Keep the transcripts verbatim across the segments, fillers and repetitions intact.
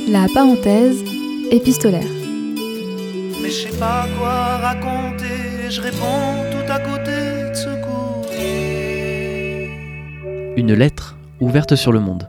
La parenthèse épistolaire. Mais je sais pas quoi raconter, je réponds tout à côté de ce courrier. Une lettre ouverte sur le monde.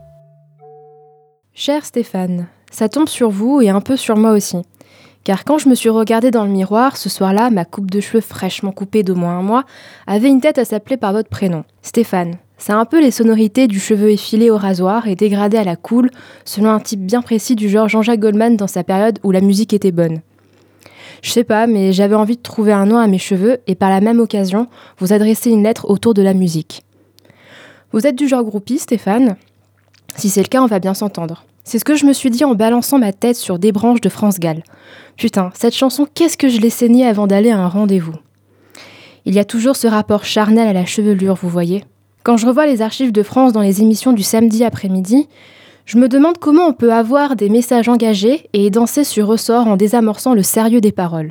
Cher Stéphane, ça tombe sur vous et un peu sur moi aussi. Car quand je me suis regardée dans le miroir, ce soir-là, ma coupe de cheveux fraîchement coupée d'au moins un mois avait une tête à s'appeler par votre prénom, Stéphane. C'est un peu les sonorités du cheveu effilé au rasoir et dégradé à la cool, selon un type bien précis du genre Jean-Jacques Goldman dans sa période où la musique était bonne. Je sais pas, mais j'avais envie de trouver un nom à mes cheveux et par la même occasion, vous adresser une lettre autour de la musique. Vous êtes du genre groupie, Stéphane ? Si c'est le cas, on va bien s'entendre. C'est ce que je me suis dit en balançant ma tête sur des branches de France Gall. Putain, cette chanson, qu'est-ce que je l'ai saignée avant d'aller à un rendez-vous. Il y a toujours ce rapport charnel à la chevelure, vous voyez. Quand je revois les archives de France dans les émissions du samedi après-midi, je me demande comment on peut avoir des messages engagés et danser sur ressort en désamorçant le sérieux des paroles.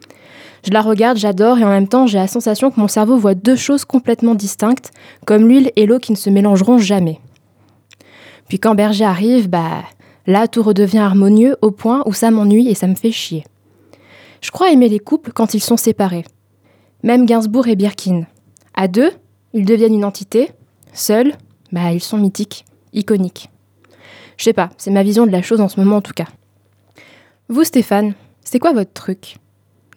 Je la regarde, j'adore et en même temps j'ai la sensation que mon cerveau voit deux choses complètement distinctes, comme l'huile et l'eau qui ne se mélangeront jamais. Puis quand Berger arrive, bah là tout redevient harmonieux au point où ça m'ennuie et ça me fait chier. Je crois aimer les couples quand ils sont séparés. Même Gainsbourg et Birkin. À deux, ils deviennent une entité. Seuls, bah ils sont mythiques, iconiques. Je sais pas, c'est ma vision de la chose en ce moment en tout cas. Vous Stéphane, c'est quoi votre truc ? Niagara ?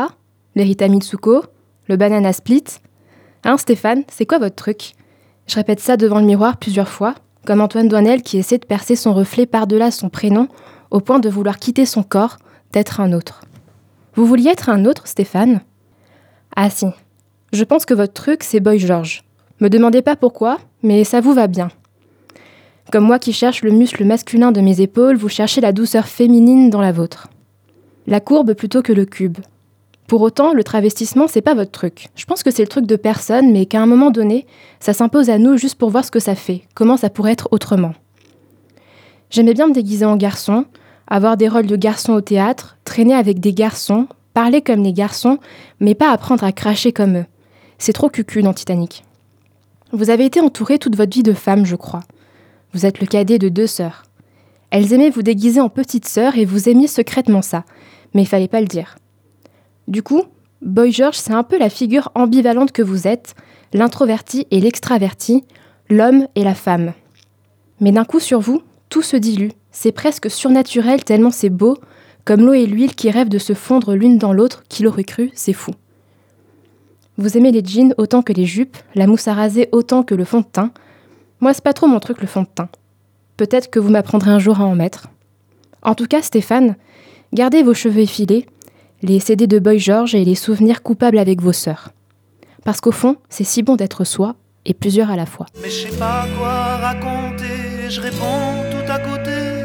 L'Erita Mitsuko ? Le banana split ? Hein Stéphane, c'est quoi votre truc ? Je répète ça devant le miroir plusieurs fois, comme Antoine Doinel qui essaie de percer son reflet par-delà son prénom, au point de vouloir quitter son corps, d'être un autre. Vous vouliez être un autre, Stéphane ? Ah si, je pense que votre truc, c'est Boy George. Me demandez pas pourquoi, mais ça vous va bien. Comme moi qui cherche le muscle masculin de mes épaules, vous cherchez la douceur féminine dans la vôtre. La courbe plutôt que le cube. Pour autant, le travestissement, c'est pas votre truc. Je pense que c'est le truc de personne, mais qu'à un moment donné, ça s'impose à nous juste pour voir ce que ça fait, comment ça pourrait être autrement. J'aimais bien me déguiser en garçon, avoir des rôles de garçon au théâtre, traîner avec des garçons, parler comme les garçons, mais pas apprendre à cracher comme eux. C'est trop cucu dans Titanic. Vous avez été entouré toute votre vie de femmes, je crois. Vous êtes le cadet de deux sœurs. Elles aimaient vous déguiser en petite sœur et vous aimiez secrètement ça, mais il fallait pas le dire. Du coup, Boy George, c'est un peu la figure ambivalente que vous êtes, l'introverti et l'extraverti, l'homme et la femme. Mais d'un coup sur vous, tout se dilue, c'est presque surnaturel tellement c'est beau, comme l'eau et l'huile qui rêvent de se fondre l'une dans l'autre, qui l'aurait cru, c'est fou. Vous aimez les jeans autant que les jupes, la mousse à raser autant que le fond de teint. Moi, c'est pas trop mon truc, le fond de teint. Peut-être que vous m'apprendrez un jour à en mettre. En tout cas, Stéphane, gardez vos cheveux effilés, les C D de Boy George et les souvenirs coupables avec vos sœurs. Parce qu'au fond, c'est si bon d'être soi et plusieurs à la fois. Mais je sais pas quoi raconter, je réponds tout à côté